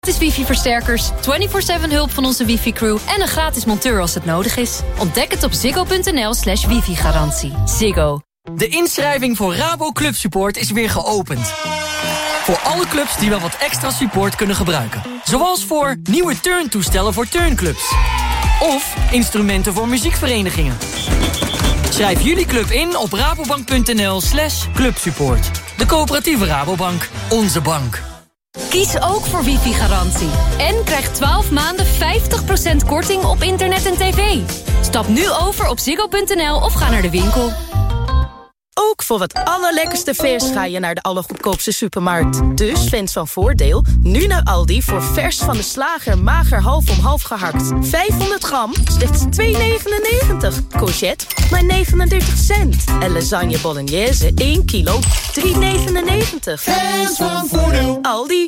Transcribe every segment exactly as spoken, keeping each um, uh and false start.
Gratis wifi-versterkers, vierentwintig zeven hulp van onze wifi-crew en een gratis monteur als het nodig is. Ontdek het op ziggo.nl slash wifi-garantie. Ziggo. De inschrijving voor Rabo Club Support is weer geopend. Voor alle clubs die wel wat extra support kunnen gebruiken. Zoals voor nieuwe turntoestellen voor turnclubs. Of instrumenten voor muziekverenigingen. Schrijf jullie club in op rabobank.nl slash clubsupport. De coöperatieve Rabobank. Onze bank. Kies ook voor wifi-garantie. En krijg twaalf maanden vijftig procent korting op internet en tv. Stap nu over op ziggo.nl of ga naar de winkel. Ook voor het allerlekkerste vers ga je naar de allergoedkoopste supermarkt. Dus fans van Voordeel, nu naar Aldi voor vers van de slager mager half om half gehakt. vijfhonderd gram, slechts twee negenennegentig. Courgette, maar negenendertig cent. En lasagne bolognese, één kilo, drie negenennegentig. Fans van Voordeel. Aldi.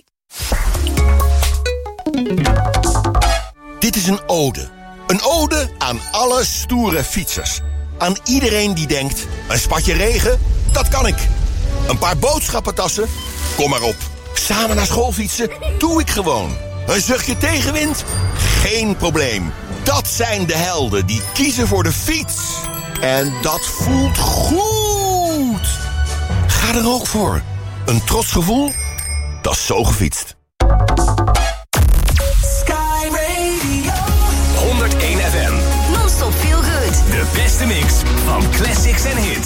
Dit is een ode. Een ode aan alle stoere fietsers. Aan iedereen die denkt, een spatje regen, dat kan ik. Een paar boodschappentassen, kom maar op. Samen naar school fietsen, doe ik gewoon. Een zuchtje tegenwind, geen probleem. Dat zijn de helden die kiezen voor de fiets. En dat voelt goed. Ga er ook voor. Een trots gevoel, dat is zo gefietst. Sky Radio. honderdéén F M. Non-stop feel good. De beste mix van classics en hits.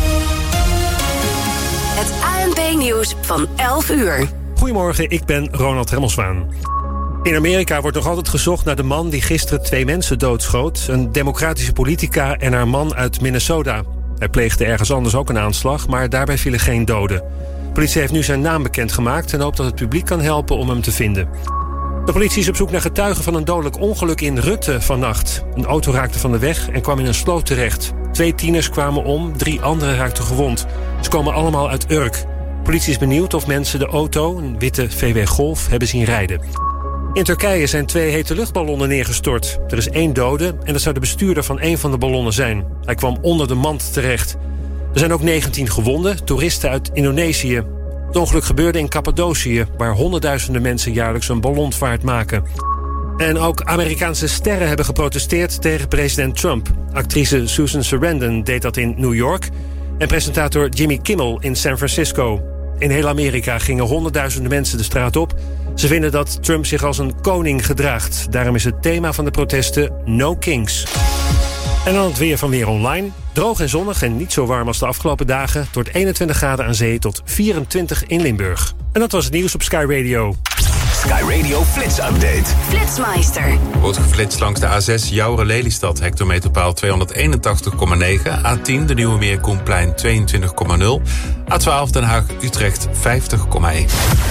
Het A N P-nieuws van elf uur. Goedemorgen, ik ben Ronald Remmelswaan. In Amerika wordt nog altijd gezocht naar de man die gisteren twee mensen doodschoot. Een democratische politica en haar man uit Minnesota. Hij pleegde ergens anders ook een aanslag, maar daarbij vielen geen doden. De politie heeft nu zijn naam bekendgemaakt en hoopt dat het publiek kan helpen om hem te vinden. De politie is op zoek naar getuigen van een dodelijk ongeluk in Rutte vannacht. Een auto raakte van de weg en kwam in een sloot terecht. Twee tieners kwamen om, drie anderen raakten gewond. Ze komen allemaal uit Urk. De politie is benieuwd of mensen de auto, een witte V W Golf, hebben zien rijden. In Turkije zijn twee hete luchtballonnen neergestort. Er is één dode en dat zou de bestuurder van één van de ballonnen zijn. Hij kwam onder de mand terecht. Er zijn ook negentien gewonden, toeristen uit Indonesië. Het ongeluk gebeurde in Cappadocië, waar honderdduizenden mensen jaarlijks een ballonvaart maken. En ook Amerikaanse sterren hebben geprotesteerd tegen president Trump. Actrice Susan Sarandon deed dat in New York en presentator Jimmy Kimmel in San Francisco. In heel Amerika gingen honderdduizenden mensen de straat op. Ze vinden dat Trump zich als een koning gedraagt. Daarom is het thema van de protesten No Kings. En dan het weer van Weer Online. Droog en zonnig en niet zo warm als de afgelopen dagen. Het wordt eenentwintig graden aan zee tot vierentwintig in Limburg. En dat was het nieuws op Sky Radio. Sky Radio Flits Update. Flitsmeister. Wordt geflitst langs de A zes Jouren-Lelystad, hectometerpaal tweehonderdeenentachtig komma negen. A tien de Nieuwe Meer Koenplein tweeëntwintig komma nul. A twaalf Den Haag-Utrecht vijftig komma één.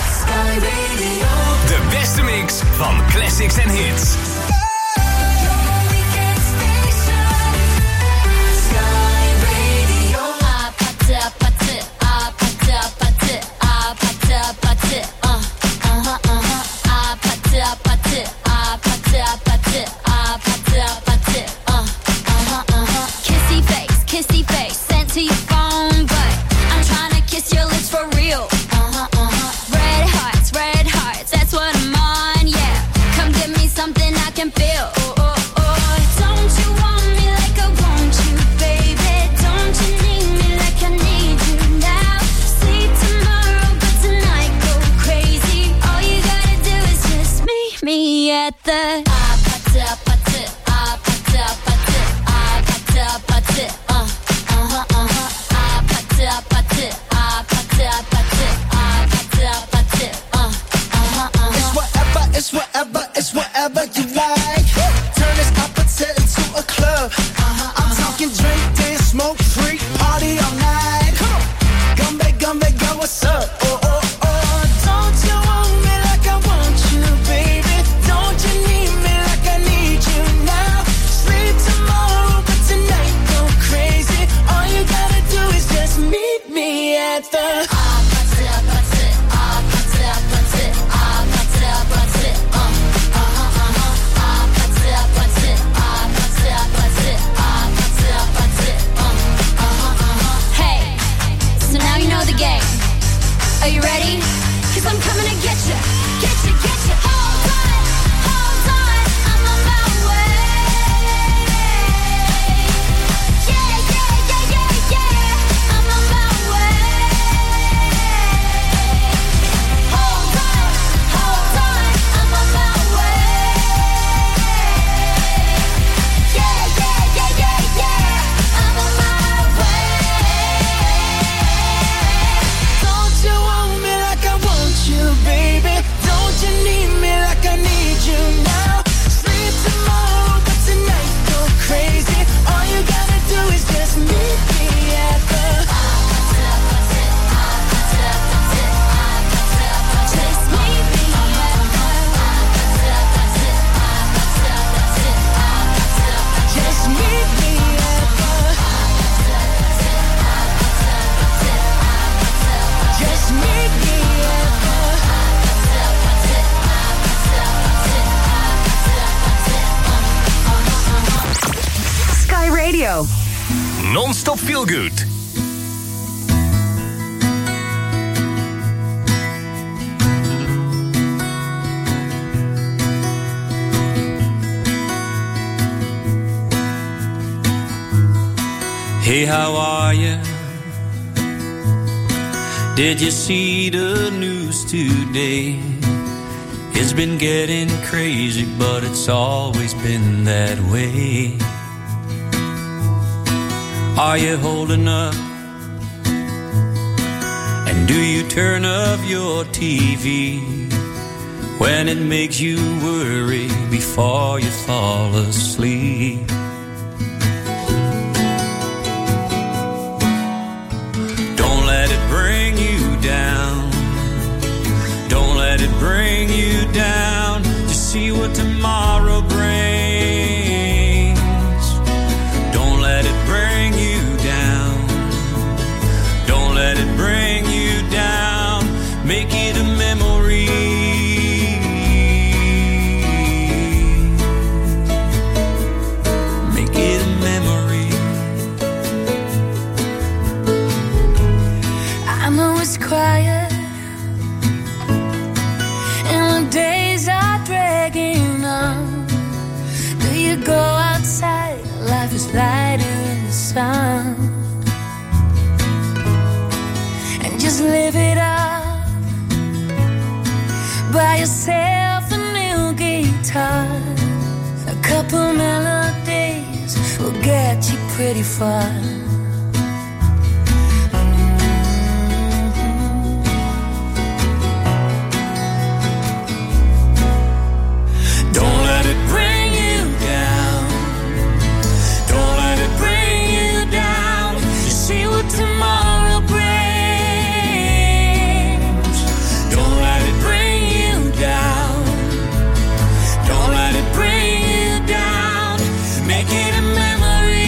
De beste mix van classics en hits. Kissy face, sent to your phone, but I'm tryna kiss your lips for real. Uh-huh, uh-huh. Red hearts, red hearts, that's what I'm on, yeah. Come give me something I can feel. Oh, oh, oh. Don't you want me like I want you, baby? Don't you need me like I need you now? Sleep tomorrow, but tonight go crazy. All you gotta do is just meet me at the ah, pata, pata, ah, pata, pata, ah, pata, pata, uh. It's whatever, it's whatever you like. Turn this appetite into a club. Uh-huh, I'm uh-huh. talking drink, dance, smoke, freak, party all night. Come on, come back, come back, girl, what's up? Oh, oh, oh, don't you want me like I want you, baby? Don't you need me like I need you now? Sleep tomorrow, but tonight go crazy. All you gotta do is just meet me at the ah, pata, pata, ah, pata, pata, ah, pata, pata, uh. Radio. Non-stop feel good. Hey, how are you? Did you see the news today? It's been getting crazy, but it's always been that way. Are you holding up? And do you turn off your T V when it makes you worry before you fall asleep? Don't let it bring you down. Don't let it bring you down. Just see what tomorrow brings. Don't let it bring you down. Don't let it bring you down. Make it a memory. Make it a memory. I know it's quiet and the days are dragging on. Do you go outside? Life is lighter in the sun. And just live it up. Buy yourself a new guitar. A couple melodies will get you pretty far. Don't let it bring you down. Don't let it bring you down. You see what tomorrow brings. Don't let it bring you down. Don't let it bring you down. Make it a memory.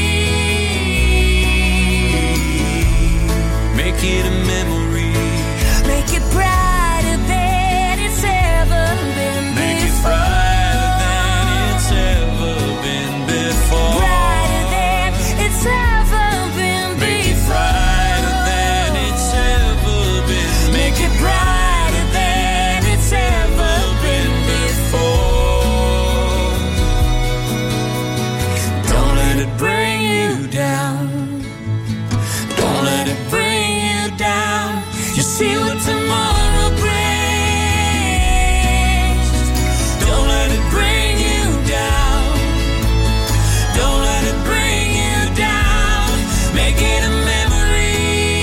Make it a memory. Make it brighter than it's ever been Make it before. brighter than it's ever been before. Brighter than it's ever been Make it before. brighter than it's ever been. Make it brighter than it's ever been before. Don't let it bring you down. Don't let it bring you down. You see what tomorrow brings. Don't let it bring you down. Don't let it bring you down. Make it a memory.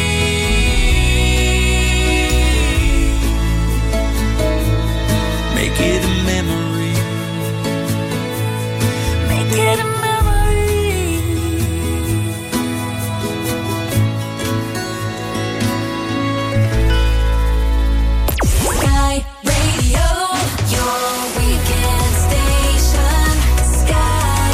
Make it a memory. Make it a memory. Sky Radio, your weekend station. Sky,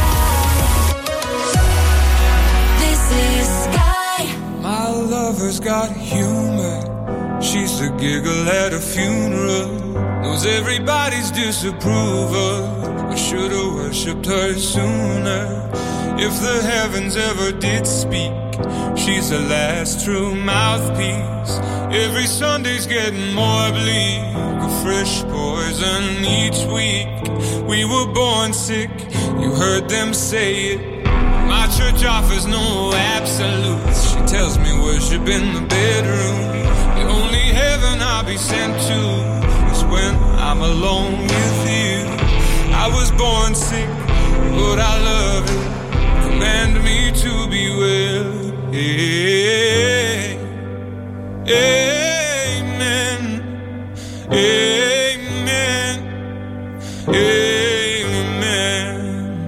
this is Sky. My lover's got humor. She's the giggle at a funeral. Knows everybody's disapproval. I should've worshipped her sooner. If the heavens ever did speak, she's the last true mouthpiece. Every Sunday's getting more bleak. A fresh poison each week. We were born sick, you heard them say it. My church offers no absolutes. She tells me worship in the bedroom. The only heaven I'll be sent to is when I'm alone with you. I was born sick, but I love it. Command me to be well. Hey, amen. Amen. Amen.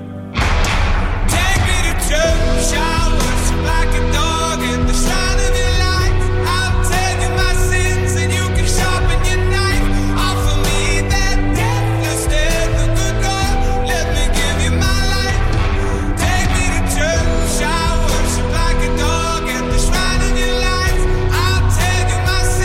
Take me to church, I'll worship like a dog in the shine of your light. I'll tell you my sins and you can sharpen your knife. Offer me that deathless death, the good God, let me give you my life. Take me to church, I'll worship like a dog at the shrine of your life. I'll tell you my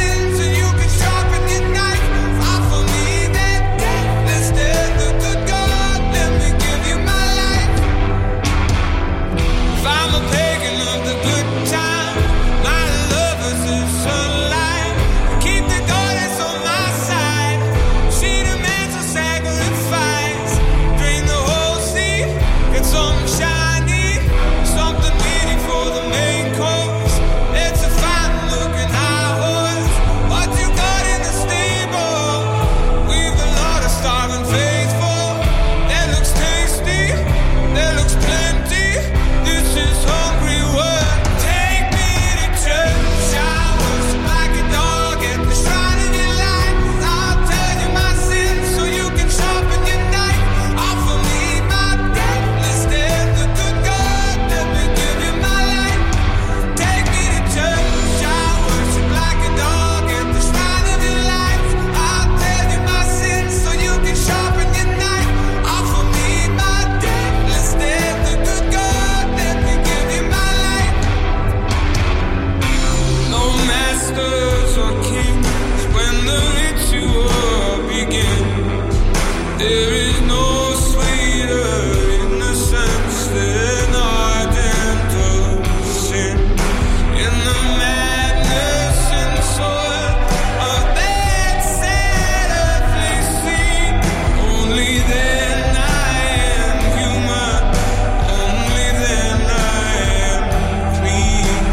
There is no sweeter innocence than ardent sin. In the madness and soil of that sad earthly scene, only then I am human, only then I am clean.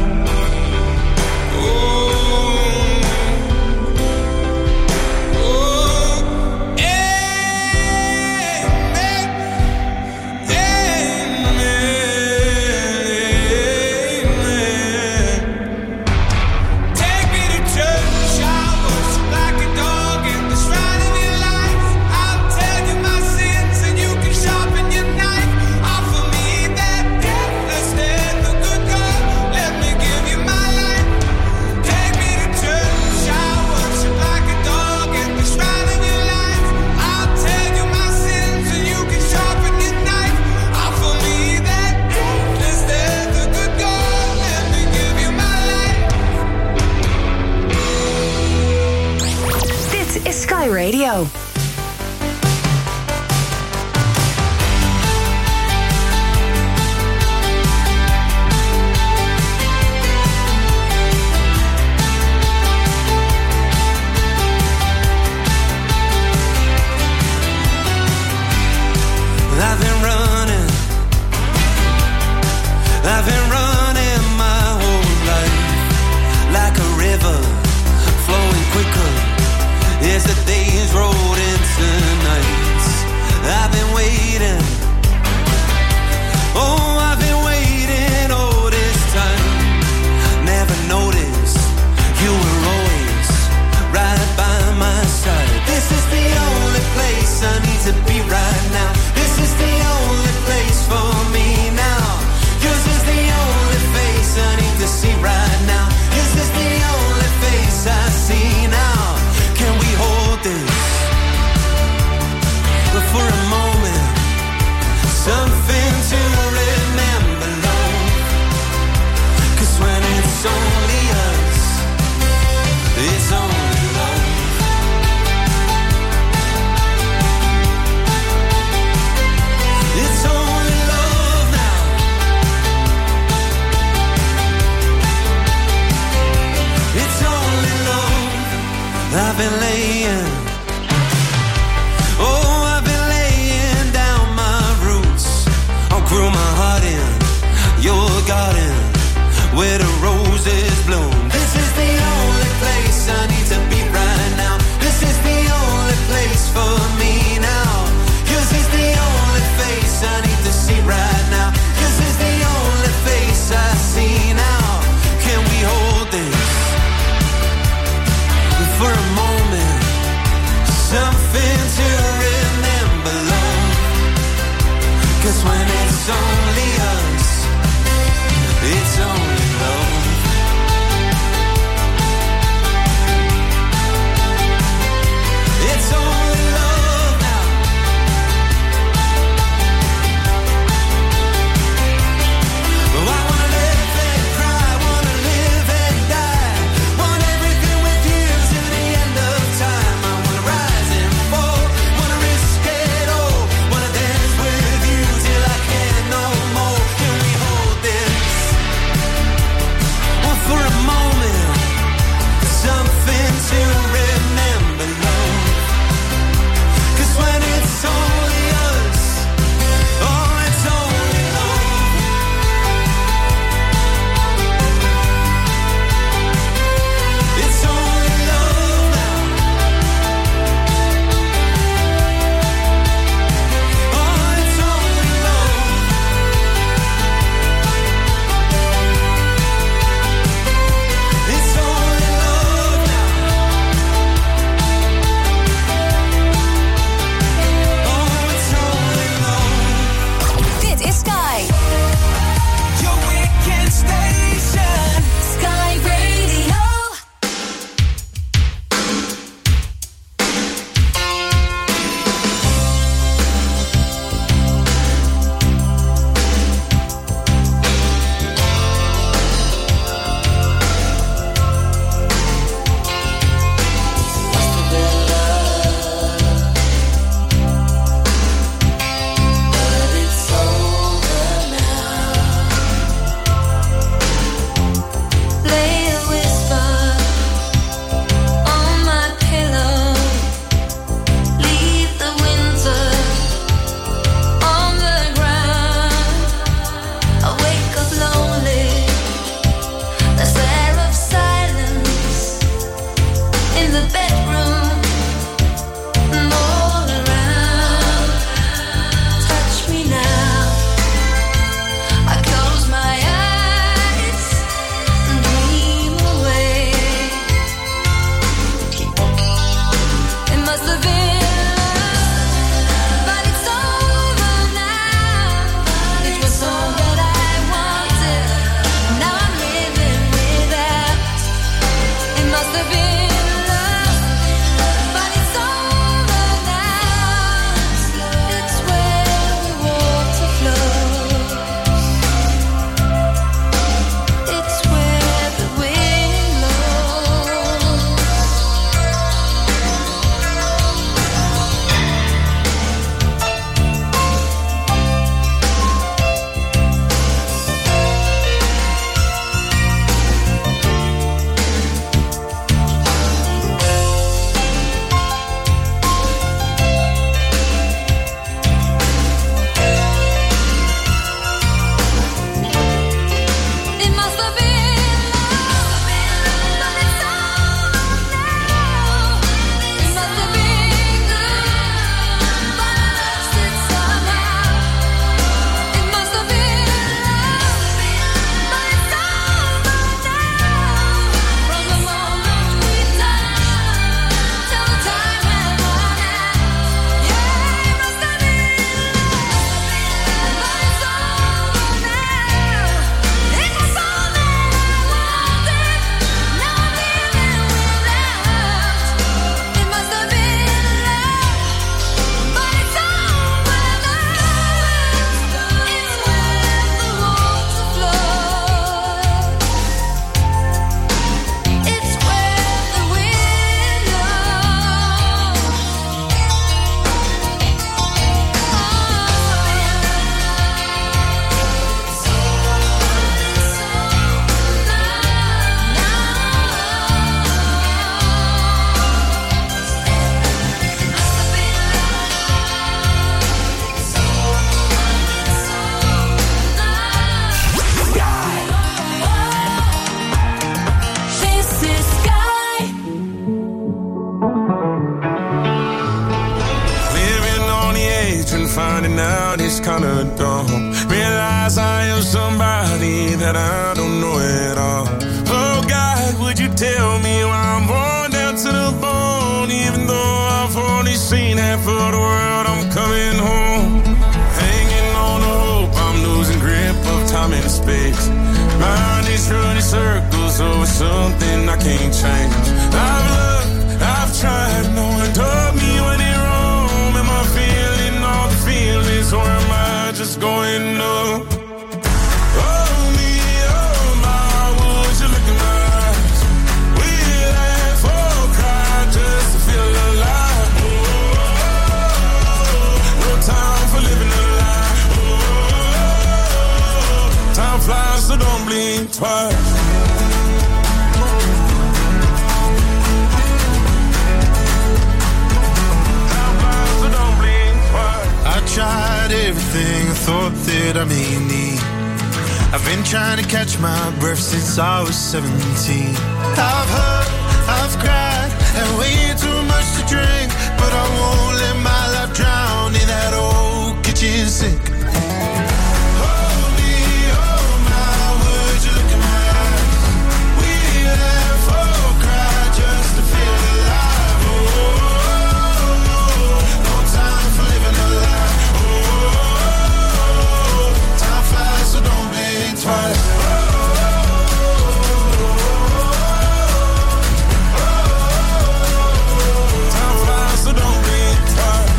Oh, oh, amen, amen. Take me to church, I'll worship like a dog in the shrine of your life. I'll tell you my sins and you can sharpen your knife. Offer me that deathless death, the good God, let me give you my life. Take me to church, I'll worship like a dog in the shrine of your life. I'll tell you my sins and you can sharpen your knife. Offer me that deathless death, the good God, let me give you my life. Dit is Sky Radio. I've been running, I've been running my whole life like a river flowing quicker as the days rolled into nights. I've been waiting, oh, I've been waiting all this time. Never noticed you were always right by my side. This is the only place I need to be right now. This is the only place for me now. Yours is the only face I need to see right now. This is the only face I see now. Can we hold this for a moment? Something to remember, love. 'Cause when it's only us, it's only love. It's only love now. It's only love. I've been laying, oh, I've been laying down my roots. I'll grow my heart in your garden where the roses bloom. This is the only place I need to be right now. This is the only place for me now. Yours is the only face I need to see right now. This is the only face I see now. Can we hold this for a moment? Something to remember, love. 'Cause when it's only us, it's only love. It's only love now. Oh, I wanna live and cry, wanna live and die. Want everything with you till the end of time. I wanna rise and fall, finding out it's kinda dumb. Realize I am somebody that I don't know at all. Oh God, would you tell me why I'm worn down to the bone? Even though I've only seen half of the world, I'm coming home. Hanging on to hope, I'm losing grip of time and space. Mind is running circles over something I can't change. I've looked, I've tried, no one told me when it wrong. Am I feeling all the feelings, or am I just going up? Oh me, oh my, would you look in my eyes? We laugh or cry just to feel alive. Oh, no time for living a lie. Oh, time flies, so don't blink twice. I tried everything I thought that I may need. I've been trying to catch my breath since I was seventeen. I've hurt, I've cried, and way too much to drink, but I won't let my life drown in that old kitchen sink. Hold me, oh my, would you look in my eyes? We laugh or cry just to feel alive. Oh, no time for living a lie. So don't blink twice. Oh, time flies, so don't blink twice.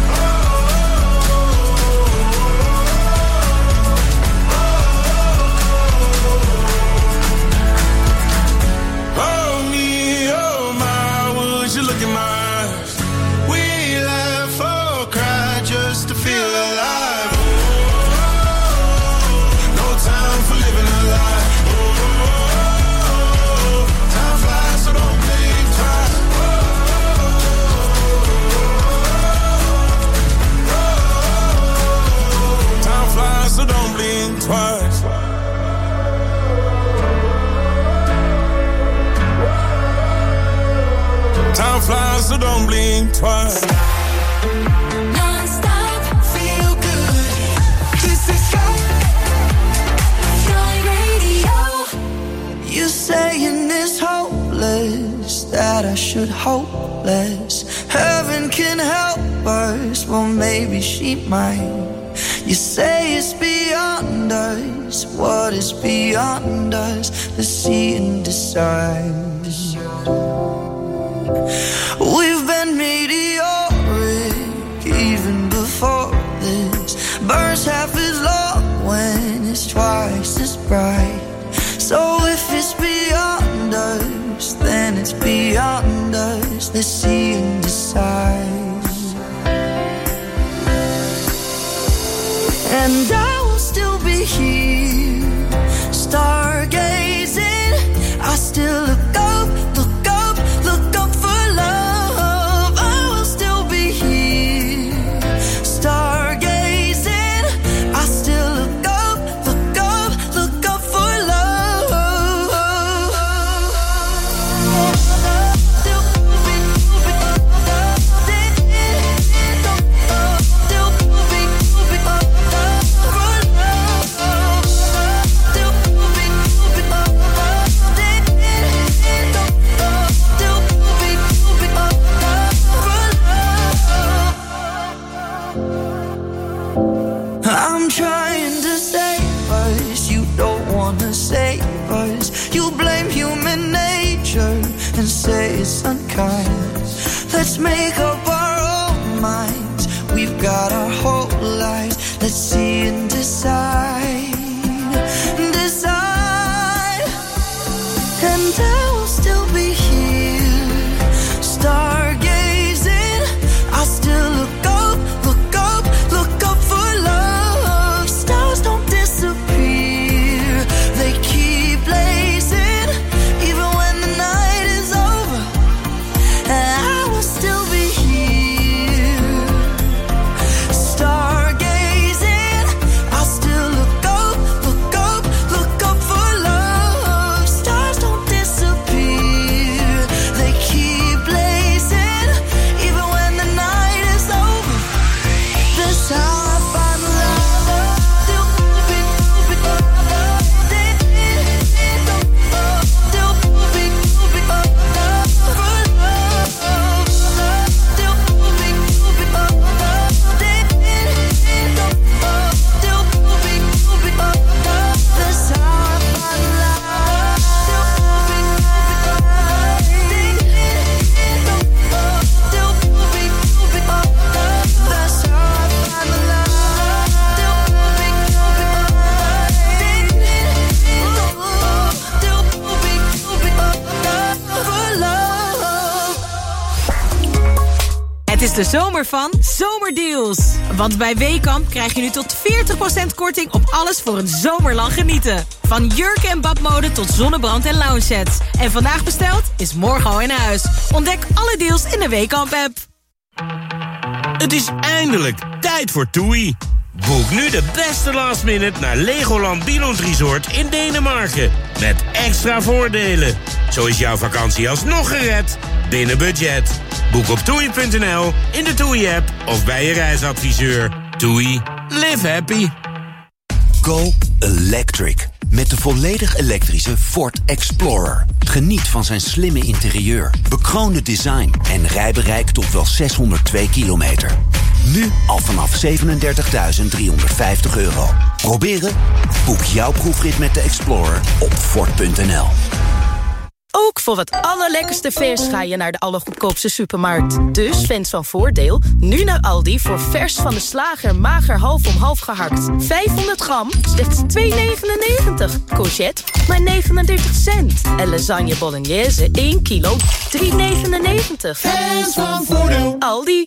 Oh me, oh my, would you look in my eyes? We laugh or cry just to feel alive. Time for living a lie. Oh, time flies, so don't blink twice. Oh, time flies, so don't blink twice. Time flies, so don't blink twice. Non-stop, feel good. This is you saying it's hopeless, that I should hope less. Heaven can help us, well maybe she might. You say it's beyond us, what is beyond us? Let's see and decide. We've been meteoric even before this. Burns half as long when it's twice as bright. So if it's beyond us, then it's beyond us. Let's see and decide. And I will still be here, stargazing. I still look up, look up, look up for love. I will still be here, stargazing. I still look up, look up, look up for love. I'm trying to save us, you don't wanna save us. You blame human nature and say it's unkind. Let's make up our own minds, we've got our whole lives. Let's see and decide, decide. And I will still be here, stargazing. I still look up, look up, look up for love. Stars don't disappear, they keep blazing, even when the night is over. And I will still be here, stargazing. I still look de zomer van Zomerdeals. Want bij Weekamp krijg je nu tot veertig procent korting op alles voor een zomerlang genieten. Van jurken en badmode tot zonnebrand en lounge-sets. En vandaag besteld is morgen al in huis. Ontdek alle deals in de Weekamp-app. Het is eindelijk tijd voor TUI. Boek nu de beste last minute naar Legoland Billund Resort in Denemarken. Met extra voordelen. Zo is jouw vakantie alsnog gered. Binnen budget. Boek op toei punt n l, in de TUI-app of bij je reisadviseur. TUI. Live happy. Go electric. Met de volledig elektrische Ford Explorer. Geniet van zijn slimme interieur, bekroonde design en rijbereik tot wel zeshonderdtwee kilometer. Nu al vanaf zevenendertigduizend driehonderdvijftig euro. Proberen? Boek jouw proefrit met de Explorer op Ford punt n l. Ook voor het allerlekkerste vers ga je naar de allergoedkoopste supermarkt. Dus fans van Voordeel, nu naar Aldi voor vers van de slager mager half om half gehakt. vijfhonderd gram, slechts twee negenennegentig. Courgette, maar negenendertig cent. En lasagne bolognese, één kilo, drie negenennegentig. Fans van Voordeel. Aldi.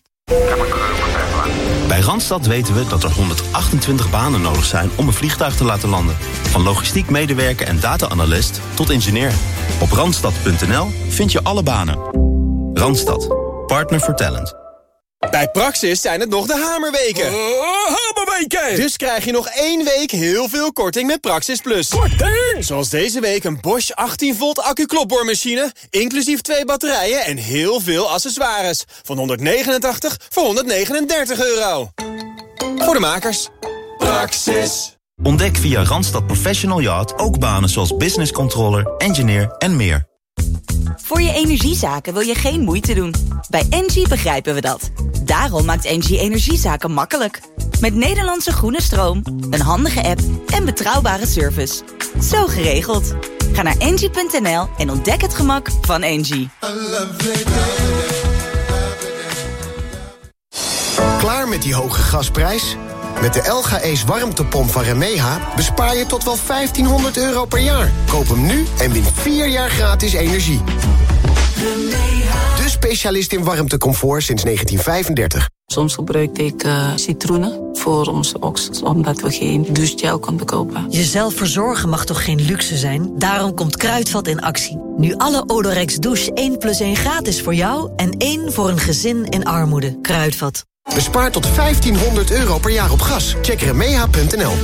Bij Randstad weten we dat er honderdachtentwintig banen nodig zijn om een vliegtuig te laten landen. Van logistiek medewerker en data-analyst tot ingenieur. Op randstad punt n l vind je alle banen. Randstad, partner for talent. Bij Praxis zijn het nog de hamerweken. Uh, hamerweken! Dus krijg je nog één week heel veel korting met Praxis Plus. Korting! Zoals deze week een Bosch achttien volt accu-klopboormachine, inclusief twee batterijen en heel veel accessoires. Van honderdnegenentachtig voor honderdnegenendertig euro. Voor de makers. Praxis. Ontdek via Randstad Professional Yacht ook banen zoals business controller, engineer en meer. Voor je energiezaken wil je geen moeite doen. Bij Engie begrijpen we dat. Daarom maakt Engie energiezaken makkelijk. Met Nederlandse groene stroom, een handige app en betrouwbare service. Zo geregeld. Ga naar engie punt n l en ontdek het gemak van Engie. Klaar met die hoge gasprijs? Met de L G E's warmtepomp van Remeha bespaar je tot wel vijftienhonderd euro per jaar. Koop hem nu en win vier jaar gratis energie. De specialist in warmtecomfort sinds negentien vijfendertig. Soms gebruikte ik uh, citroenen voor onze oksels, omdat we geen douchegel konden kopen. Jezelf verzorgen mag toch geen luxe zijn? Daarom komt Kruidvat in actie. Nu alle Odorex douche één plus één gratis voor jou en één voor een gezin in armoede. Kruidvat. Bespaar tot vijftienhonderd euro per jaar op gas. Check remeha punt n l.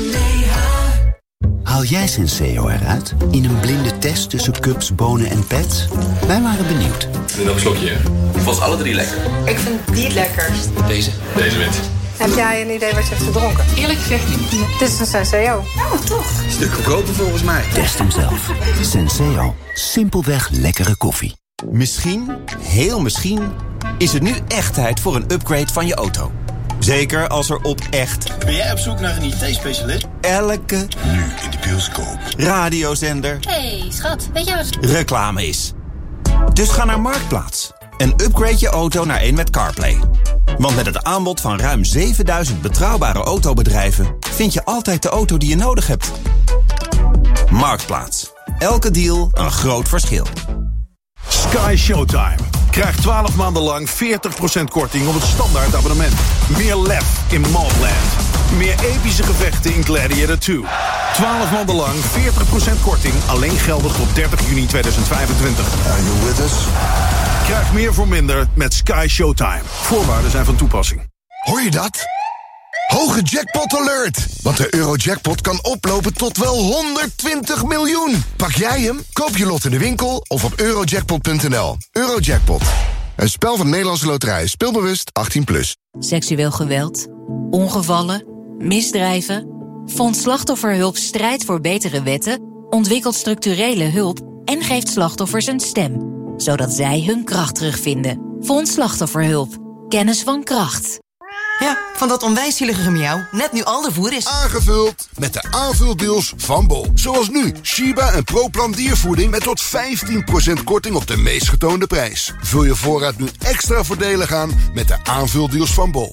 Haal jij Senseo eruit in een blinde test tussen cups, bonen en pets? Wij waren benieuwd. Nog een slokje. Ik vond ze alle drie lekker. Ik vind die het lekkerst. Deze? Deze wint. Heb jij een idee wat je hebt gedronken? Eerlijk gezegd niet. Dit is een Senseo. Oh, toch? Stuk goedkoper volgens mij. Test hem zelf. Senseo. Simpelweg lekkere koffie. Misschien, heel misschien, is het nu echt tijd voor een upgrade van je auto. Zeker als er op echt... Ben jij op zoek naar een I T-specialist? Elke... Nu in de bioscoop. Radiozender... Hey, schat, weet je wat... reclame is. Dus ga naar Marktplaats. En upgrade je auto naar een met CarPlay. Want met het aanbod van ruim zevenduizend betrouwbare autobedrijven... vind je altijd de auto die je nodig hebt. Marktplaats. Elke deal een groot verschil. Sky Showtime. Krijg twaalf maanden lang veertig procent korting op het standaard abonnement. Meer lef in Mobland. Meer epische gevechten in Gladiator twee. twaalf maanden lang veertig procent korting. Alleen geldig tot dertig juni tweeduizend vijfentwintig. Are you with us? Krijg meer voor minder met Sky Showtime. Voorwaarden zijn van toepassing. Hoor je dat? Hoge jackpot alert! Want de Eurojackpot kan oplopen tot wel honderdtwintig miljoen. Pak jij hem? Koop je lot in de winkel of op eurojackpot punt n l. Eurojackpot. Een spel van de Nederlandse Loterij. Speelbewust achttien plus. Seksueel geweld, ongevallen, misdrijven. Fonds Slachtofferhulp strijdt voor betere wetten, ontwikkelt structurele hulp en geeft slachtoffers een stem, zodat zij hun kracht terugvinden. Fonds Slachtofferhulp. Kennis van kracht. Ja, van dat onwijs zielige gemiauw. Net nu al de voer is aangevuld met de aanvuldeals van Bol. Zoals nu, Shiba en ProPlan diervoeding met tot vijftien procent korting op de meest getoonde prijs. Vul je voorraad nu extra voordelig aan met de aanvuldeals van Bol.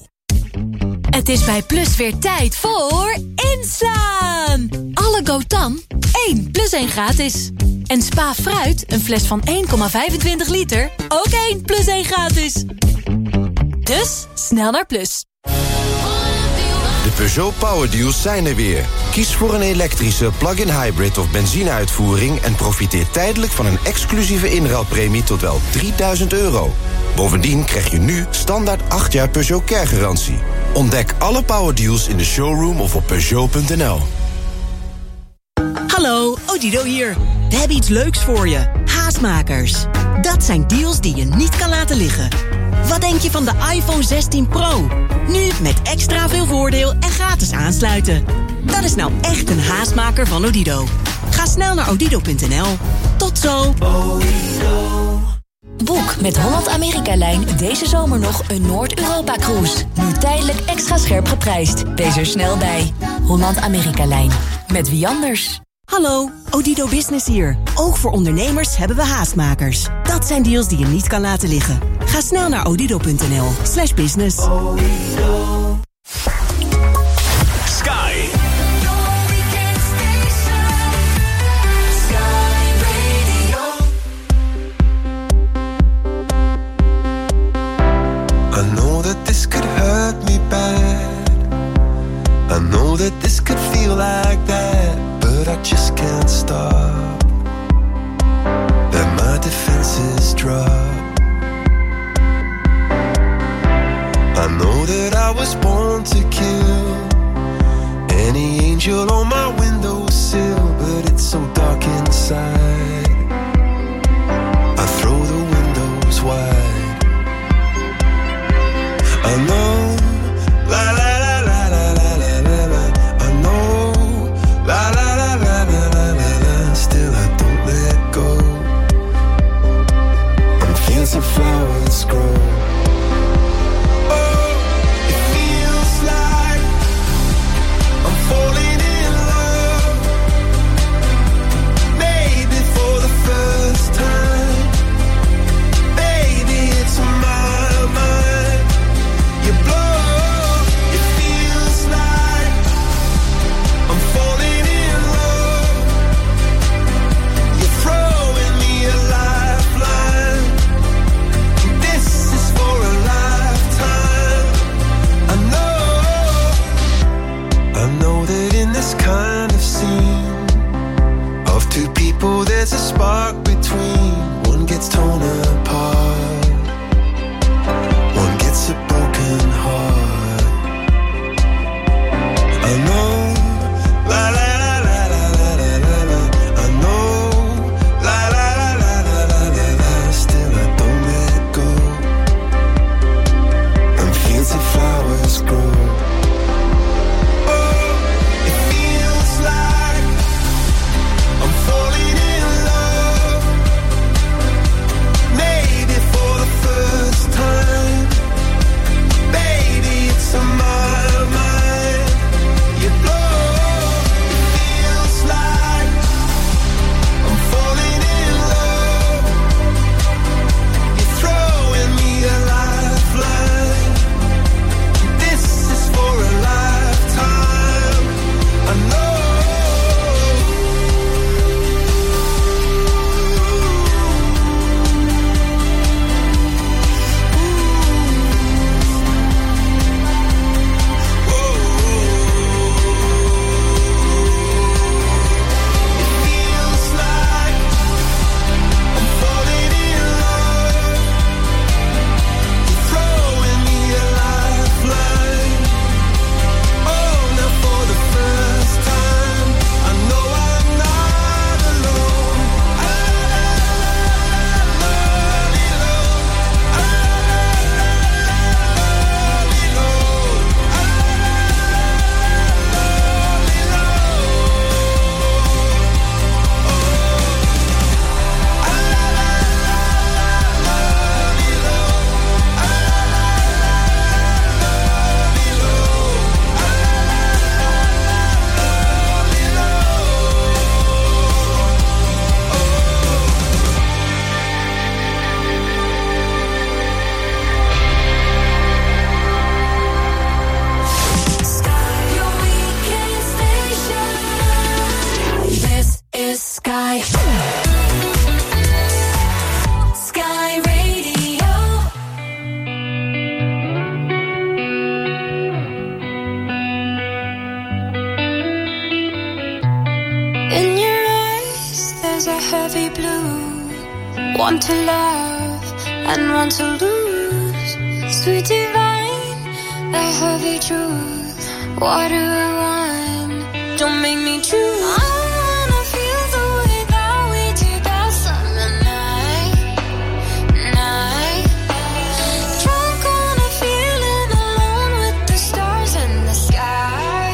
Het is bij Plus weer tijd voor inslaan. Alle Gotan, één plus één gratis. En Spa Fruit, een fles van één komma vijfentwintig liter, ook één plus één gratis. Dus, snel naar Plus. De Peugeot Power Deals zijn er weer. Kies voor een elektrische plug-in hybrid of benzineuitvoering... en profiteer tijdelijk van een exclusieve inruilpremie tot wel drieduizend euro. Bovendien krijg je nu standaard acht jaar Peugeot Care-garantie. Ontdek alle Power Deals in de showroom of op Peugeot punt n l. Hallo, Odido hier. We hebben iets leuks voor je. Haastmakers. Dat zijn deals die je niet kan laten liggen. Wat denk je van de iPhone zestien Pro? Nu met extra veel voordeel en gratis aansluiten. Dat is nou echt een haastmaker van Odido. Ga snel naar odido punt n l. Tot zo. Boek met Holland-Amerika-lijn deze zomer nog een Noord-Europa-cruise. Nu tijdelijk extra scherp geprijsd. Wees er snel bij. Holland-Amerika-lijn. Met wie anders? Hallo, Odido Business hier. Ook voor ondernemers hebben we haastmakers. Dat zijn deals die je niet kan laten liggen. Ga snel naar odido punt n l slash business. Sky. I know that this could hurt me bad. I know that this could feel like that, but I just can't stop. Let my defenses drop. I know that I was born to kill any angel on my windowsill, but it's so dark inside. I throw the windows wide. I know, la la la la la la la la la. I know, la la la la la la la la. Still I don't let go. And fields of flowers grow. Oh, it feels like I'm falling in love. Maybe for the first time. Baby, it's on my mind. You blow, it feels like I'm falling in love. You're throwing me a lifeline. This is for a lifetime. I know, I know that in this kind of scene of two people there's a spark between. One gets torn apart, one gets a broken heart. I know, la la la la la la la la la. I know, la la la la la la la la. Still I don't let go. And fields of flowers grow. Oh, it feels like I'm falling in love. Maybe for the first time. Baby, it's on my mind. You blow, it feels like I'm falling in love. You're throwing me a lifeline. This is for a lifetime. I know. Feels like I'm falling in love. You're throwing me a lifeline. Oh, now for the first time, I know I'm not alone. I love you, Lord. I love you, Lord. This is Sky. Sky Radio. Want to love and want to lose. Sweet divine, the heavy truth. What do I want? Don't make me choose. I wanna feel the way that we did that summer night, night. Drunk on a feeling alone with the stars in the sky.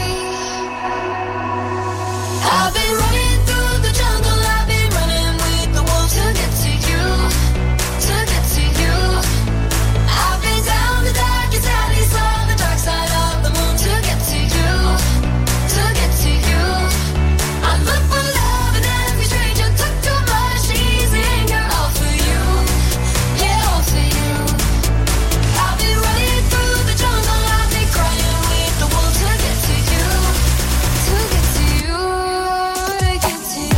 I've been running through the jungle, I've been running with the wolves to get to you, to get to you. I've been down the darkest alleys, saw the dark side of the moon to get to you, to get to you. I look for love in every stranger, took too much easy anger, all for you, yeah, all for you. I've been running through the jungle, I've been crying with the wolves to get to you, to get to you, to get to you.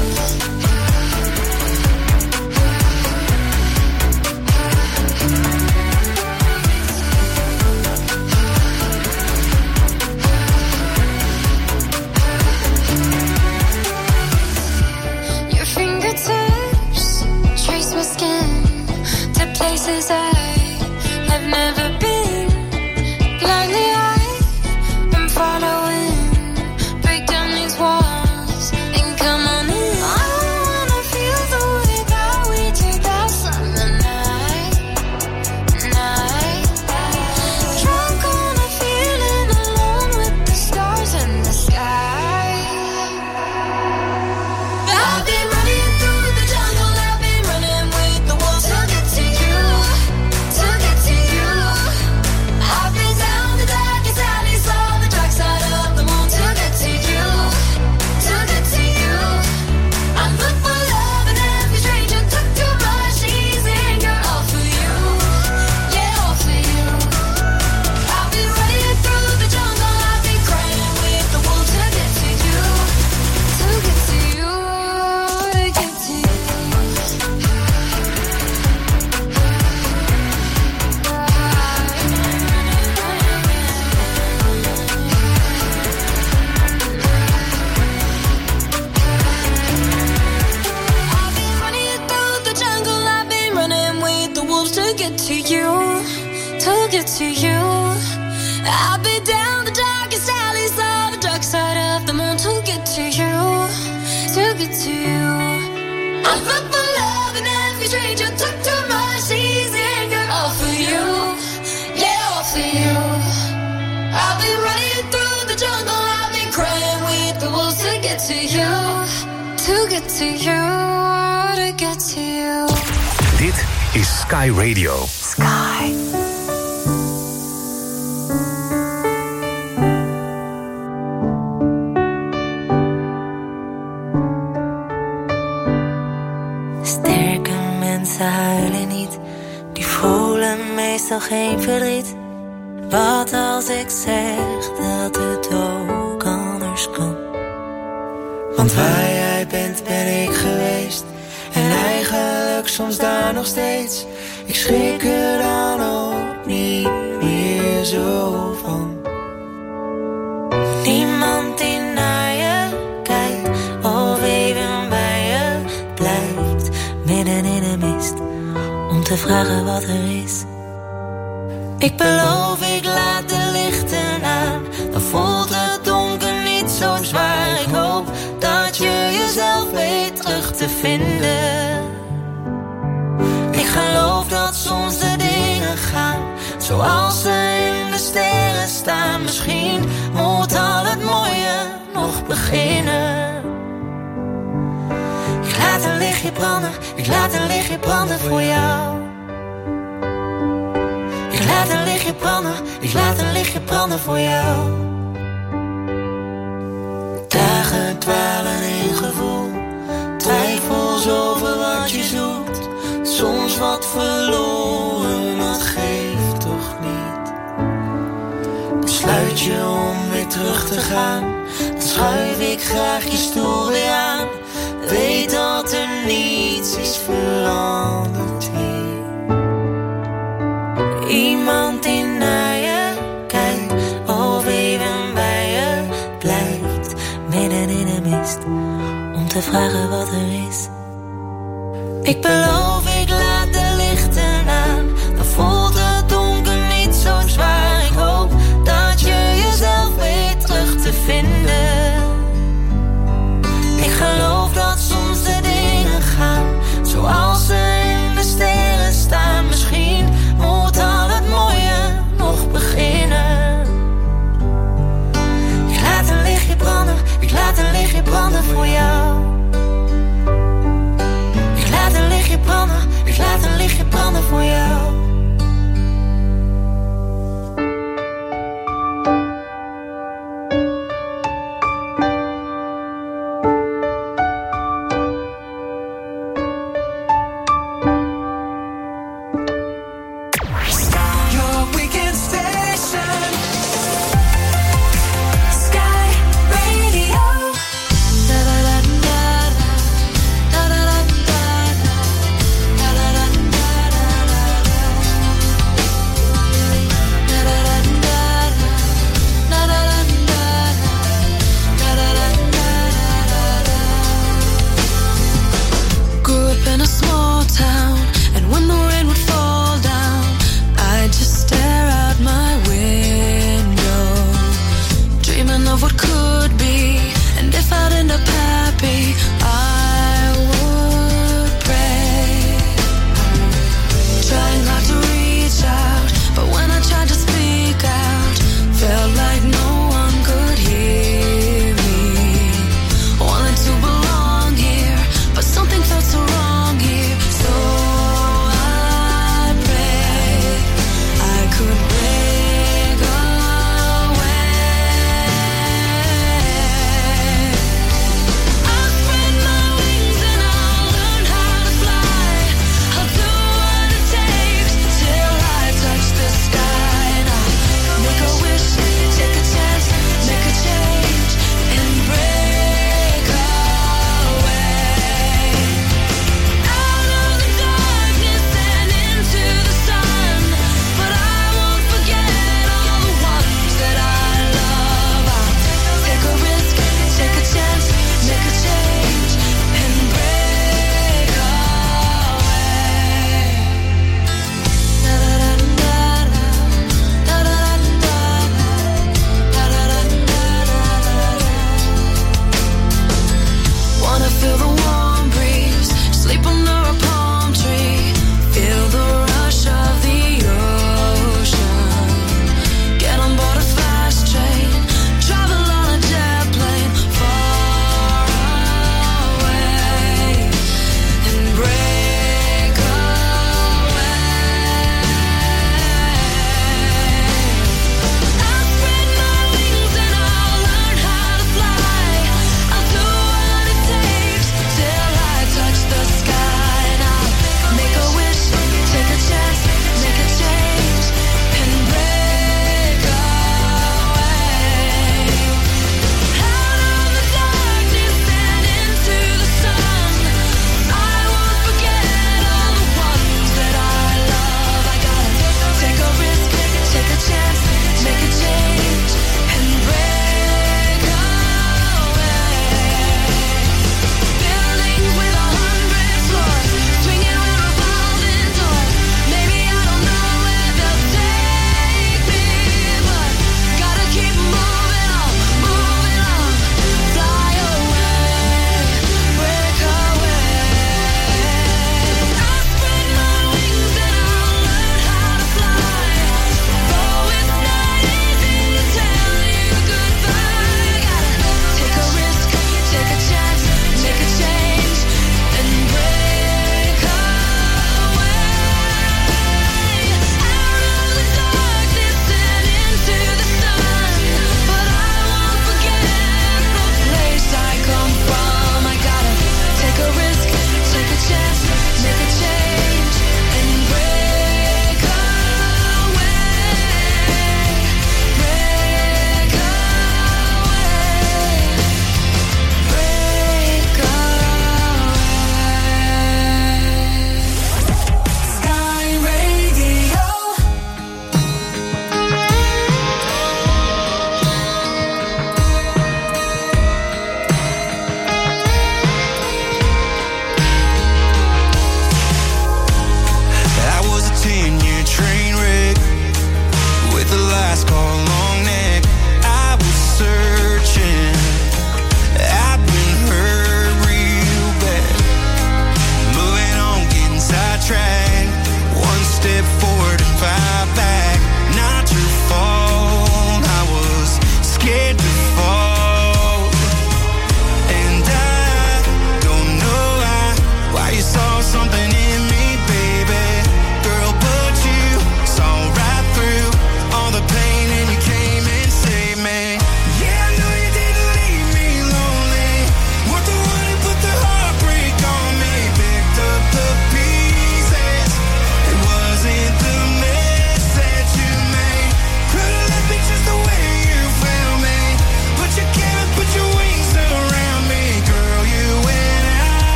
Your fingertips trace my skin to places I have never been. Blindly I am following. Break down these walls and come on in. I wanna feel the way that we did that summer night, night. Drunk on a feeling alone with the stars in the sky. I've been running through the jungle, I've been running with the wolves to get to you, to get to you. I've been down the darkest alleys, saw the dark side of the moon to get to you, to get to you. I look for love in every stranger, took too much easy anger, all for you, yeah, all for you. I've been running through the jungle, I've been crying with the wolves to get to you, to get to you, to get to you. I've been running through the jungle, I've been running with the wolves to get to you, to get to you. I've been down the darkest alleys, saw the dark side of the moon to get to you, to get to you. I look for love in every stranger, took too much easy anger, all for you, yeah, all for you. I've been running through the jungle, I've been crying with the wolves to get to you, to get to you, to get to you. Dit is Sky Radio. Sky. Sterke mensen huilen niet, die voelen meestal geen verdriet. Wat als ik zeg dat het ook anders kan? Want waar jij bent, ben ik geweest. En eigenlijk soms daar nog steeds. Ik schrik er dan ook niet meer zo van. Niemand die naar je kijkt of even bij je blijft. Midden in de mist, om te vragen wat er is. Ik beloof, ik laat de lichten aan. Dan voelt het donker niet zo zwaar. Ik hoop dat je jezelf weet terug te vinden. Ik geloof dat soms de dingen gaan zoals ze in de sterren staan. Misschien moet al het mooie nog beginnen. Ik laat een lichtje branden, ik laat een lichtje branden voor jou. Ik laat een lichtje branden, ik laat een lichtje branden voor jou. Dagen dwalen in gevoel, twijfels over wat je zoekt. Soms wat verloren, dat geeft toch niet. Besluit je om weer terug te gaan, dan schuif ik graag je stoel weer aan. Weet dat er niets is veranderd hier. Iemand die naar je kijkt of even bij je blijft. Midden in de mist, om te vragen wat er is. Ik beloof, ik laat de lichten aan. Dan voelt het donker niet zo zwaar. Ik hoop dat je jezelf weet terug te vinden. Ik geloof dat soms de dingen gaan zoals ze in de sterren staan. Misschien moet al het mooie nog beginnen. Ik laat een lichtje branden, ik laat een lichtje branden voor jou. Ik laat een lichtje branden,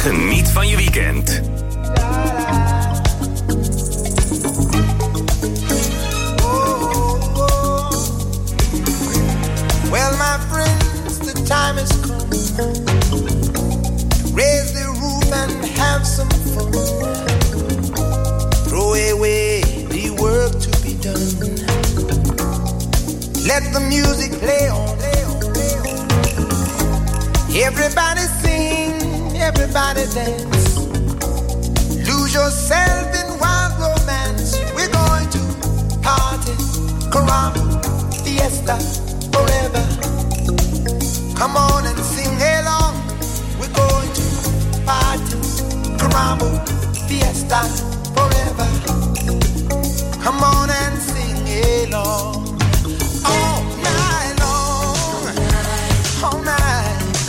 Geniet van je weekend. Well, my friends, the time has come to raise the roof and have some fun. Throw away the work to be done. Let the music play on. Everybody sing, everybody dance. Lose yourself in wild romance. We're going to party, caramba, fiesta, forever. Come on and sing along. We're going to party, caramba, fiesta, forever. Come on and sing along. All night long, all night.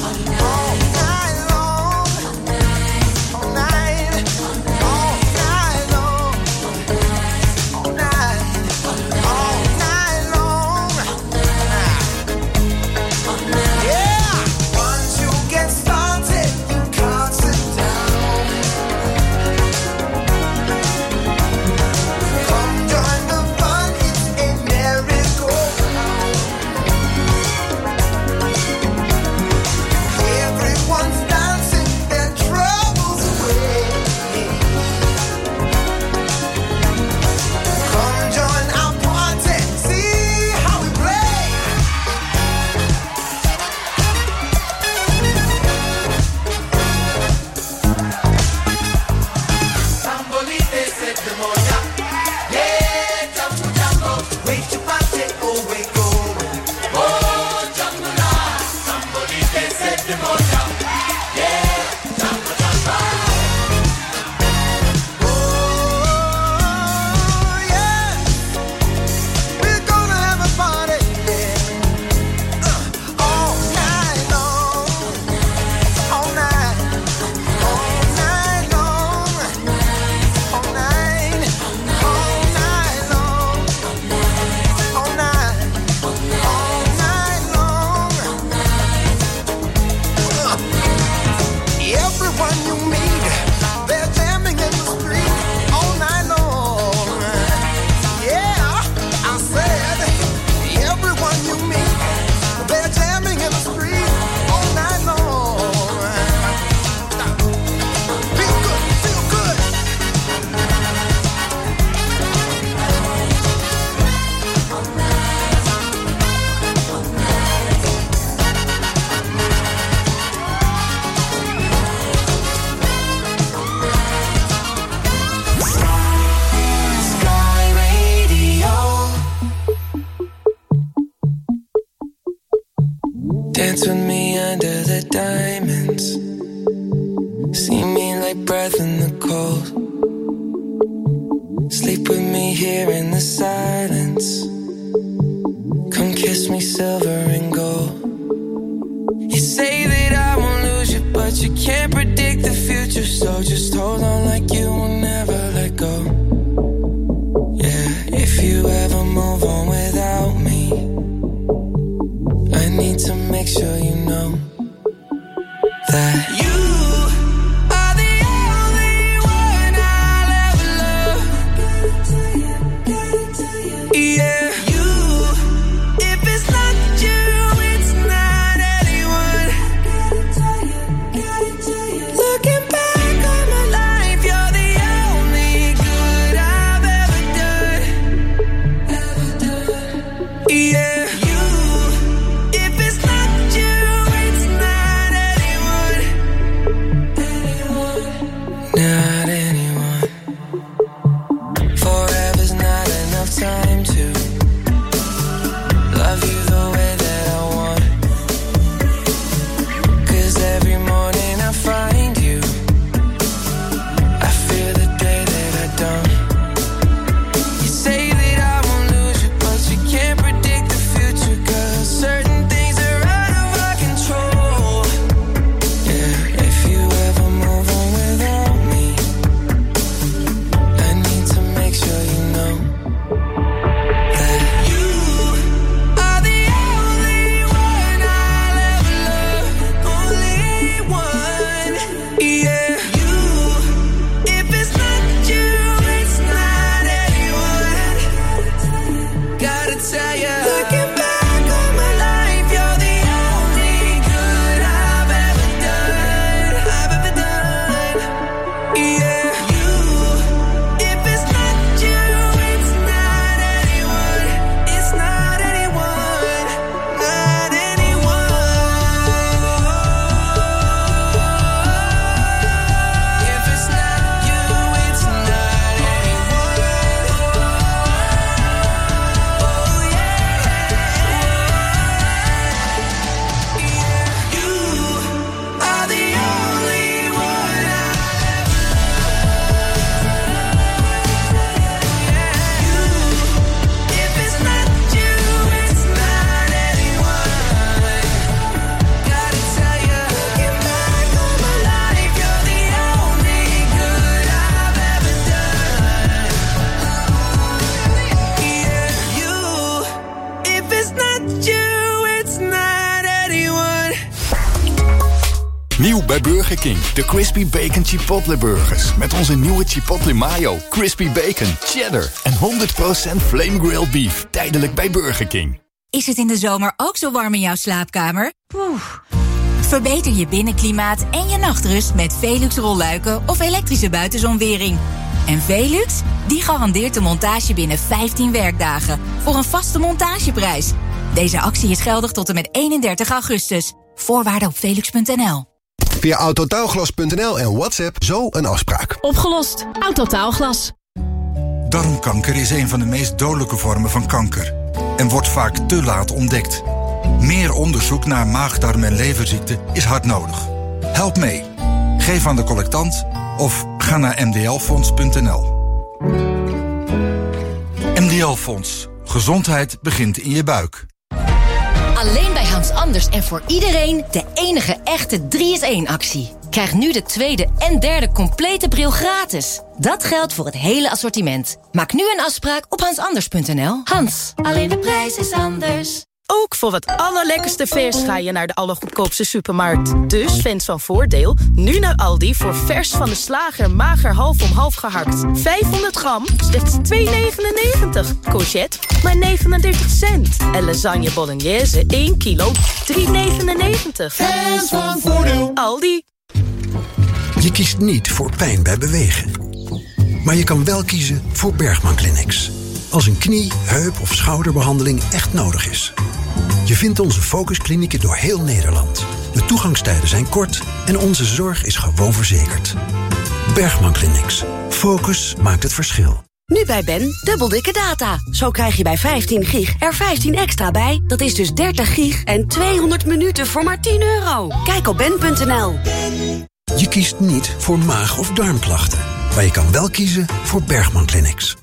Dance with me under the diamonds. See me like breath in the cold. Sleep with me here in the silence. Come kiss me silver and gold. You say that I won't lose you, but you can't predict the future. So just hold on like you will never let go. Yeah, if you ever move on without me, I need to make sure you know that you are the only one I'll ever love. Yeah, you. If it's not you, it's not anyone. Looking back on my life, you're the only good I've ever done. Ever done. Yeah. Not anyone. Forever's not enough time to love you the way that I want. 'Cause every morning I find you, I fear the day that I don't. You say that I won't lose you, but you can't predict the It's not you, it's not anyone. Nieuw bij Burger King. De Crispy Bacon Chipotle Burgers. Met onze nieuwe Chipotle Mayo, Crispy Bacon, Cheddar en honderd procent Flame Grilled Beef. Tijdelijk bij Burger King. Is het in de zomer ook zo warm in jouw slaapkamer? Oeh. Verbeter je binnenklimaat en je nachtrust met Velux rolluiken of elektrische buitenzonwering. En Velux, die garandeert de montage binnen vijftien werkdagen voor een vaste montageprijs. Deze actie is geldig tot en met eenendertig augustus. Voorwaarden op velux punt n l. Via autotaalglas punt n l en WhatsApp zo een afspraak. Opgelost. Autotaalglas. Darmkanker is een van de meest dodelijke vormen van kanker en wordt vaak te laat ontdekt. Meer onderzoek naar maagdarm- en leverziekten is hard nodig. Help mee. Geef aan de collectant of ga naar m d l fonds punt n l. M D L Fonds. Gezondheid begint in je buik. Alleen bij Hans Anders en voor iedereen de enige echte drie is één actie. Krijg nu de tweede en derde complete bril gratis. Dat geldt voor het hele assortiment. Maak nu een afspraak op hans anders punt n l. Hans, alleen de prijs is anders. Ook voor het allerlekkerste vers ga je naar de allergoedkoopste supermarkt. Dus fans van Voordeel, nu naar Aldi voor vers van de slager mager half om half gehakt. vijfhonderd gram, slechts twee negenennegentig. Courgette, maar negenendertig cent. En lasagne bolognese, één kilo, drie negenennegentig. Fans van Voordeel. Aldi. Je kiest niet voor pijn bij bewegen. Maar je kan wel kiezen voor Bergman Clinics. Als een knie, heup of schouderbehandeling echt nodig is. Je vindt onze focusklinieken door heel Nederland. De toegangstijden zijn kort en onze zorg is gewoon verzekerd. Bergman Clinics. Focus maakt het verschil. Nu bij Ben, dubbel dikke data. Zo krijg je bij vijftien gig er vijftien extra bij. Dat is dus dertig gig en tweehonderd minuten voor maar tien euro. Kijk op ben punt n l. Je kiest niet voor maag- of darmklachten. Maar je kan wel kiezen voor Bergman Clinics.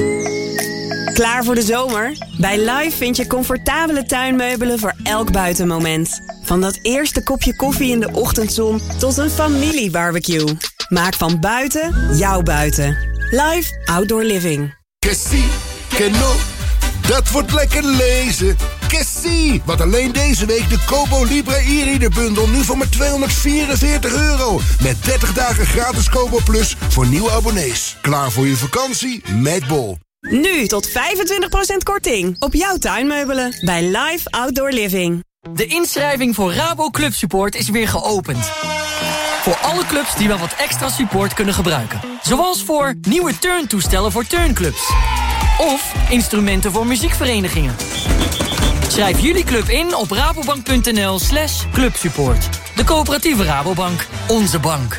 Klaar voor de zomer? Bij Live vind je comfortabele tuinmeubelen voor elk buitenmoment. Van dat eerste kopje koffie in de ochtendzon tot een familiebarbecue. Maak van buiten jouw buiten. Live Outdoor Living. Kessie, Keno, dat wordt lekker lezen. Kessie, wat alleen deze week de Kobo Libre e-reader bundel nu voor maar tweehonderdvierenveertig euro. Met dertig dagen gratis Kobo Plus voor nieuwe abonnees. Klaar voor je vakantie met Bol. Nu tot vijfentwintig procent korting op jouw tuinmeubelen bij Live Outdoor Living. De inschrijving voor Rabo Club Support is weer geopend. Voor alle clubs die wel wat extra support kunnen gebruiken. Zoals voor nieuwe turntoestellen voor turnclubs. Of instrumenten voor muziekverenigingen. Schrijf jullie club in op rabobank punt n l slash clubsupport. De coöperatieve Rabobank. Onze bank.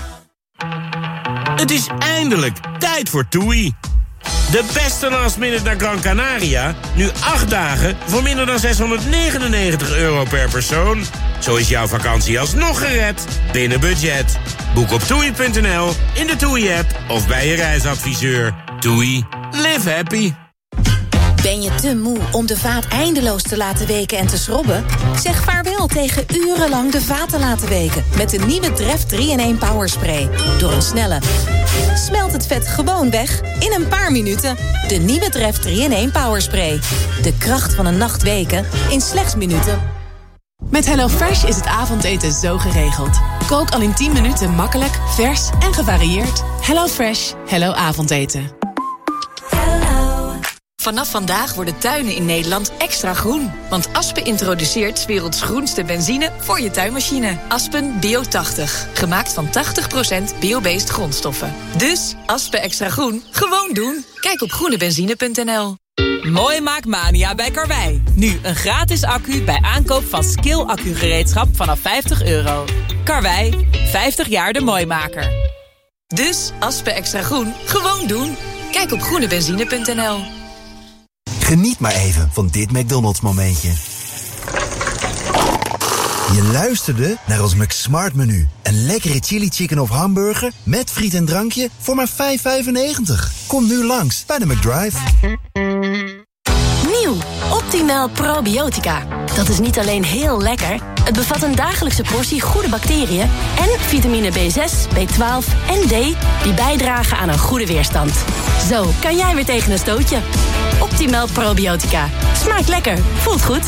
Het is eindelijk tijd voor TUI. De beste last minute naar Gran Canaria. Nu acht dagen voor minder dan zeshonderdnegenennegentig euro per persoon. Zo is jouw vakantie alsnog gered binnen budget. Boek op toei punt n l, in de TUI-app of bij je reisadviseur. TUI. Live happy. Ben je te moe om de vaat eindeloos te laten weken en te schrobben? Zeg vaarwel tegen urenlang de vaat te laten weken. Met de nieuwe Dreft drie in één Power Spray. Door een snelle... smelt het vet gewoon weg in een paar minuten. De nieuwe Dreft drie in één Power Spray. De kracht van een nacht weken in slechts minuten. Met HelloFresh is het avondeten zo geregeld. Kook al in tien minuten makkelijk, vers en gevarieerd. HelloFresh. Hello avondeten. Vanaf vandaag worden tuinen in Nederland extra groen. Want Aspen introduceert 's werelds groenste benzine voor je tuinmachine. Aspen Bio tachtig. Gemaakt van tachtig procent bio-based grondstoffen. Dus Aspen extra groen. Gewoon doen. Kijk op groene benzine punt n l. Mooi maakmania bij Karwei. Nu een gratis accu bij aankoop van Skill accugereedschap vanaf vijftig euro. Karwei, vijftig jaar de mooimaker. Dus Aspen extra groen. Gewoon doen. Kijk op groene benzine punt n l. Geniet maar even van dit McDonald's momentje. Je luisterde naar ons McSmart menu. Een lekkere chili chicken of hamburger met friet en drankje voor maar vijf vijfennegentig. Kom nu langs bij de McDrive. Nieuw, Optimal Probiotica. Dat is niet alleen heel lekker, Het bevat een dagelijkse portie goede bacteriën en vitamine B zes, B twaalf en D die bijdragen aan een goede weerstand. Zo kan jij weer tegen een stootje. Optimal Probiotica. Smaakt lekker. Voelt goed.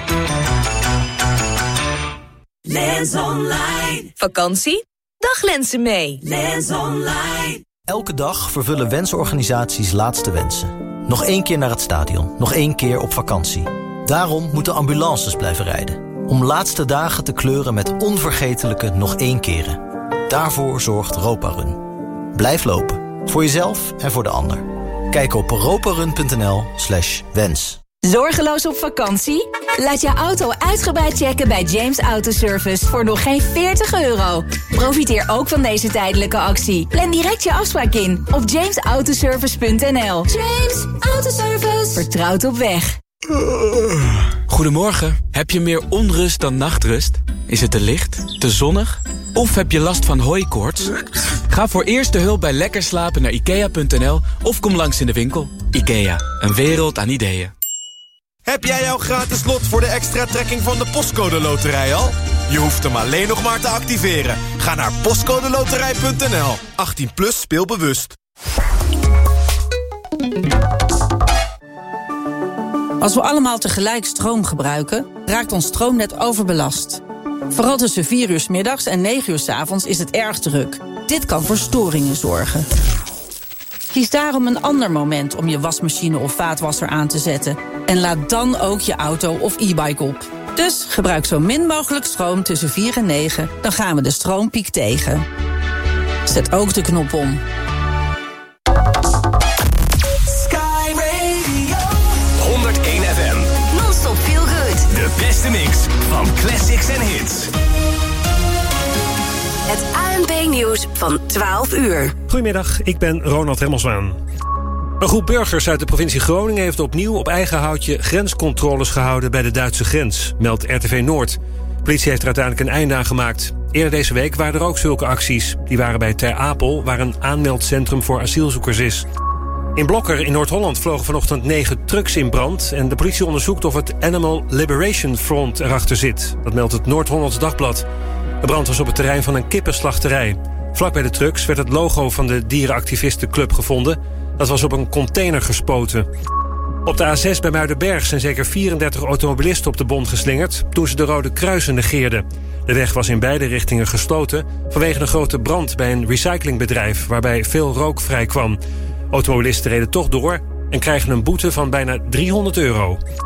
Lens Online. Vakantie? Dag lenzen mee. Lens Online. Elke dag vervullen wensorganisaties laatste wensen. Nog één keer naar het stadion. Nog één keer op vakantie. Daarom moeten ambulances blijven rijden. Om laatste dagen te kleuren met onvergetelijke nog één keren. Daarvoor zorgt Roparun. Blijf lopen. Voor jezelf en voor de ander. Kijk op roparun.nl slash wens. Zorgeloos op vakantie? Laat je auto uitgebreid checken bij James Autoservice voor nog geen veertig euro. Profiteer ook van deze tijdelijke actie. Plan direct je afspraak in op james autoservice punt n l. James Autoservice. Vertrouwd op weg. Goedemorgen. Heb je meer onrust dan nachtrust? Is het te licht, te zonnig? Of heb je last van hooikoorts? Ga voor eerste hulp bij Lekker Slapen naar ikea punt n l of kom langs in de winkel. IKEA, een wereld aan ideeën. Heb jij jouw gratis lot voor de extra trekking van de Postcode Loterij al? Je hoeft hem alleen nog maar te activeren. Ga naar postcode loterij punt n l. achttien plus, speel bewust. Als we allemaal tegelijk stroom gebruiken, raakt ons stroomnet overbelast. Vooral tussen vier uur 's middags en negen uur 's avonds is het erg druk. Dit kan voor storingen zorgen. Kies daarom een ander moment om je wasmachine of vaatwasser aan te zetten. En laad dan ook je auto of e-bike op. Dus gebruik zo min mogelijk stroom tussen vier en negen. Dan gaan we de stroompiek tegen. Zet ook de knop om. Sky Radio. honderdéén F M. Non-stop feel good. De beste mix van classics en hits. Het A N P-nieuws van twaalf uur. Goedemiddag, ik ben Ronald Remmelswaan. Een groep burgers uit de provincie Groningen heeft opnieuw op eigen houtje grenscontroles gehouden bij de Duitse grens, meldt R T V Noord. De politie heeft er uiteindelijk een einde aan gemaakt. Eerder deze week waren er ook zulke acties. Die waren bij Ter Apel, waar een aanmeldcentrum voor asielzoekers is. In Blokker in Noord-Holland vlogen vanochtend negen trucks in brand en de politie onderzoekt of het Animal Liberation Front erachter zit. Dat meldt het Noord-Hollands Dagblad. De brand was op het terrein van een kippenslachterij. Vlak bij de trucks werd het logo van de dierenactivistenclub gevonden. Dat was op een container gespoten. Op de A zes bij Muidenberg zijn zeker vierendertig automobilisten op de bond geslingerd toen ze de Rode Kruisen negeerden. De weg was in beide richtingen gesloten vanwege een grote brand bij een recyclingbedrijf waarbij veel rook vrijkwam. Automobilisten reden toch door en krijgen een boete van bijna driehonderd euro.